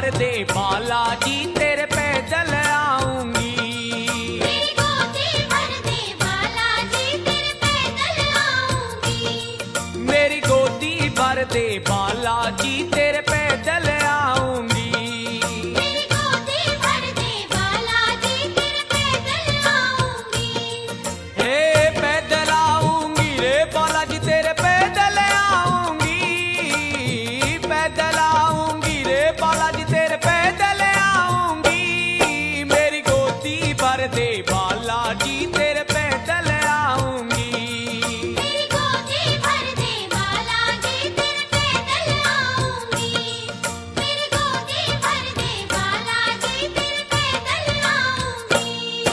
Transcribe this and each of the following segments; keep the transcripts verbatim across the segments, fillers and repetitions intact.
भर दे बालाजी तेरे पैदल आऊंगी। मेरी गोदी भर दे बालाजी तेरे पैदल आऊंगी। मेरी गोदी भर दे बालाजी तेरे पैदल आऊंगी। मेरी गोदी भर दे बालाजी तेरे पैदल आऊंगी। हे पैदल आऊंगी रे बालाजी तेरे पैदल आऊंगी। पैदल आऊंगी रे बालाजी तेरे पैदल आऊंगी। मेरी गोदी भर दे बालाजी तेरे पैदल आऊंगी। मेरी गोदी भर दे बालाजी तेरे पैदल आऊंगी। मेरी गोदी भर दे बालाजी तेरे पैदल आऊंगी।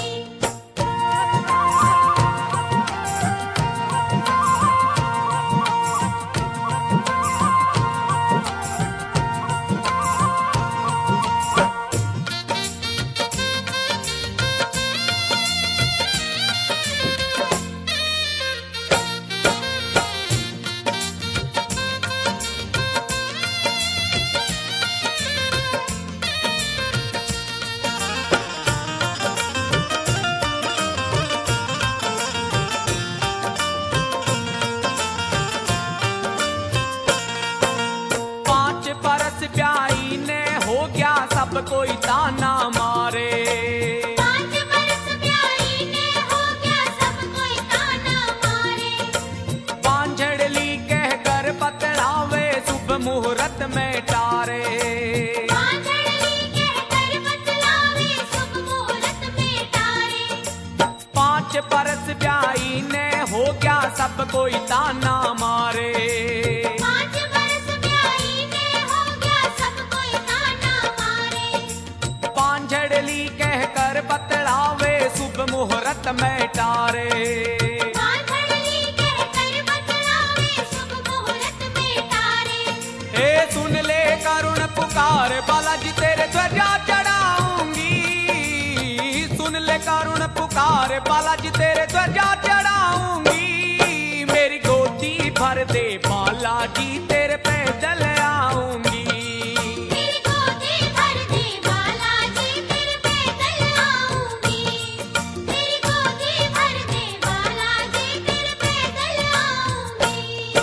पांच बरस ब्याई ने हो गया सब कोई ताना मारे। पांच बरस ब्याई ने हो गया सब कोई ताना मारे। पांझड़ली कह कर बतलावे शुभ मुहूर्त में टारे। पांझड़ली कहकर बतलावे शुभ मुहूर्त में टारे। पांच बरस ब्याई ने हो गया सब कोई ताना मारे। पांच बरस ब्याई ने हो गया सब कोई ताना मारे। पांझड़ली कह कर बतलावे शुभ मुहूर्त में टारे। पांझड़ली कहकर बतलावे शुभ मुहूर्त में टारे। हे सुन ले करुण पुकार बालाजी तेरे ध्वजा चढ़ाऊंगी। सुन ले करुण पुकार बालाजी तेरे ध्वजा चढ़ाऊंगी। मेरी गोदी भर दे बालाजी तेरे पैदल आऊंगी। मेरी गोदी भर दे बालाजी तेरे पैदल आऊंगी। मेरी गोदी भर दे बालाजी तेरे पैदल आऊंगी।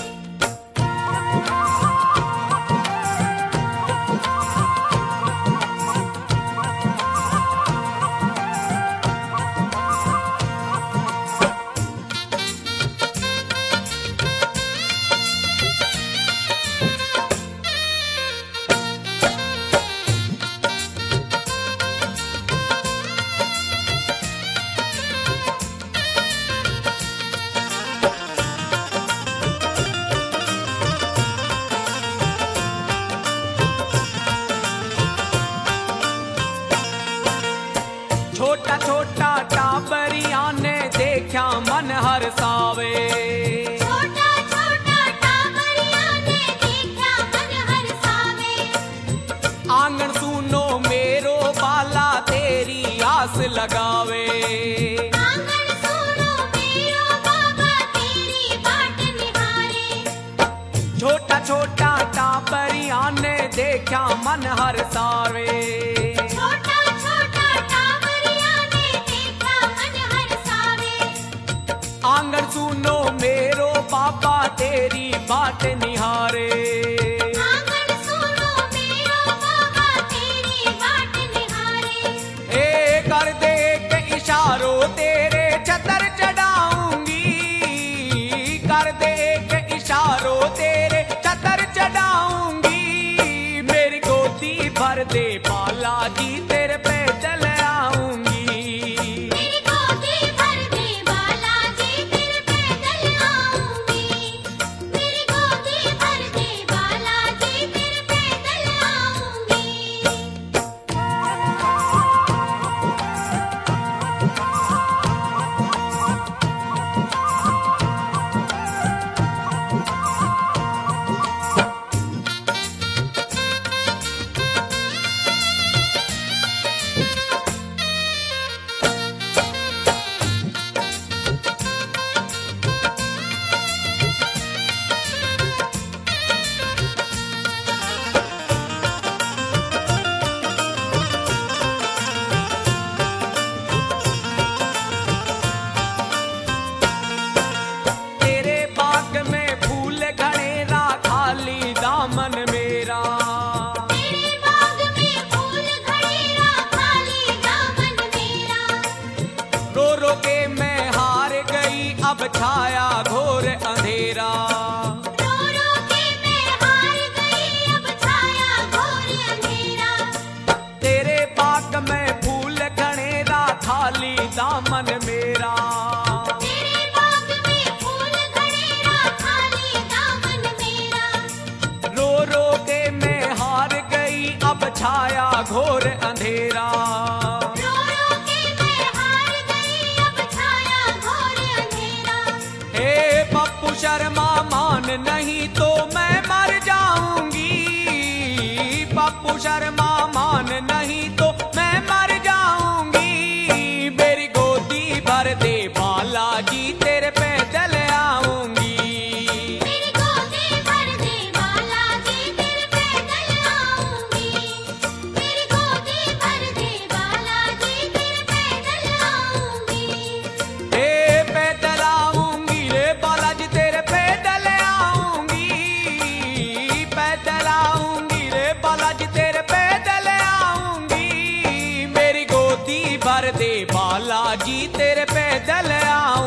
छोटा छोटा टाबरिया ने देखा मन हरसावे। छोटा छोटा टाबरिया ने देखा मन हरसावे। आंगन सुनो मेरो बाला तेरी आस लगावे। आंगन सुनो मेरो बाबा तेरी बाट निहारे। छोटा छोटा टाबरिया ने देखा मन हरसावे। छोटा छोटा टाबरिया ने देखा मन हरसावे। आंगन सुनो मेरो बाबा तेरी बाट निहारे। आंगन सुनो मेरो बाबा तेरी बाट निहारे। ए कर दे के इशारों तेरे छतर चढ़ाऊंगी। कर दे के इशारों तेरे छतर चढ़ाऊंगी। मेरी गोदी भर दे बालाजी तेरे पैदल आऊंगी। मेरी गोदी भर दे बालाजी तेरे पैदल आऊंगी। मेरी गोदी भर दे बालाजी तेरे पैदल आऊंगी। अब छाया घोर अंधेरा। रो रो के मैं हार गई, अब छाया घोर अंधेरा। तेरे बाग में फूल घनेरा, खाली दामन मेरा। तेरे बाग में फूल घनेरा, खाली दामन मेरा। रो रो के मैं हार गई, अब छाया घोर अंधेरा। रो रो के मैं हार गई, अब छाया घोर अंधेरा। हे पप्पू शर्मा मान नहीं तो मैं मर जाऊंगी। पप्पू शर्मा मान नहीं तो मैं मर जाऊंगी। मेरी गोदी भर दे बालाजी, तेरे पैदल आऊंगी। मेरी गोदी भर दे बालाजी, तेरे पैदल आऊंगी। मेरी गोदी भर दे बालाजी, तेरे पैदल आऊंगी। हे पैदल आऊंगी रे बालाजी, तेरे पैदल आऊंगी। पैदल आऊंगी रे बालाजी, तेरे पैदल आऊंगी। मेरी गोदी भर दे बालाजी, तेरे पैदल आऊंगी।